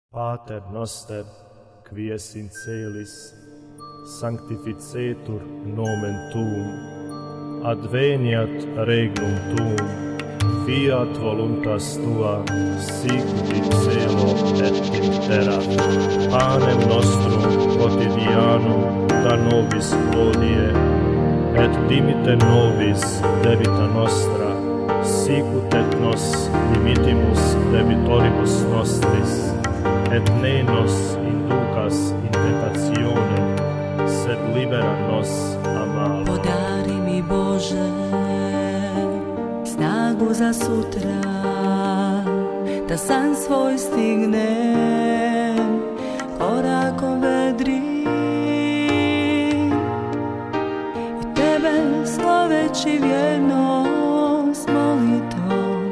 Pater noster, quies in celis, sanctificetur nomen tuum, adveniat regnum tuum, fiat voluntas tua, sicut in cielo et in terra. Panem nostrum quotidianum da nobis hodie, et dimitte nobis debita nostra, sicut et nos dimittimus debitoribus nostris, et ne nos inducas in tentationem, sed libera nos a malo. Podari mi Bože snagu za sutra, da san svoj stignem korakom vedrim i tebe sloveći vjerno s molitvom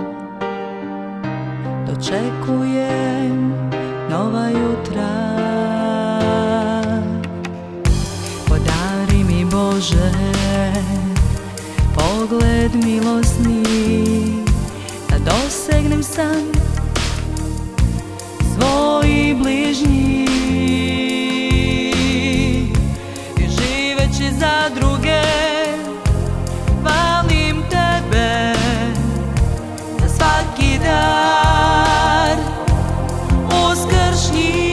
dočekujem nova jutra. Podari mi Bože pogled milosni, da dosegnem san svojih bližnjih i živeći za druge hvalim tebe za svaki dar uskršnji.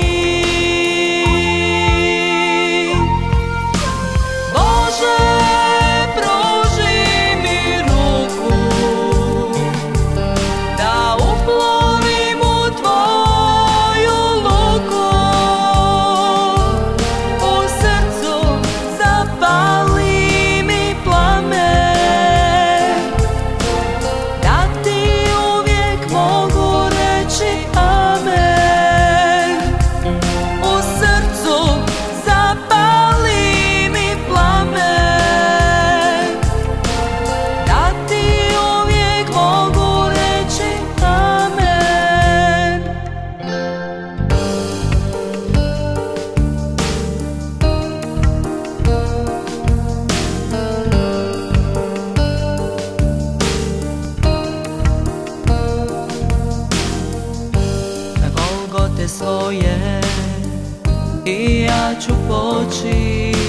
Svoje i ja ću poći